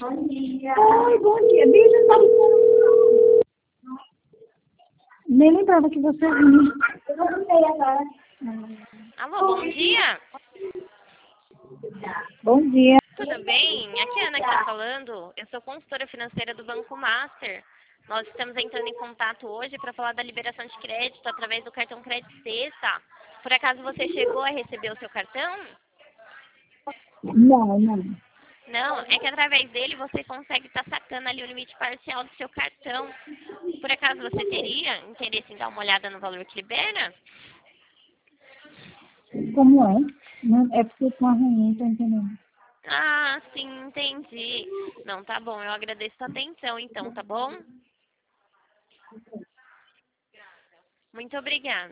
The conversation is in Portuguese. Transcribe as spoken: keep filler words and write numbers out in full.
Oi, bom dia. Deixa eu só... Nem lembrava que você vinha. Eu não sei agora. Alô, bom dia. Bom dia. Tudo bem? Aqui é a Ana que está falando. Eu sou consultora financeira do Banco Master. Nós estamos entrando em contato hoje para falar da liberação de crédito através do cartão Crédito Sexta. Por acaso você chegou a receber o seu cartão? Não, não. Não, é que através dele você consegue estar sacando ali o limite parcial do seu cartão. Por acaso você teria interesse em dar uma olhada no valor que libera? Como é? Não, é porque com a reunião, tá entendendo? Ah, sim, entendi. Não, tá bom. Eu agradeço a atenção, então, tá bom? Muito obrigada.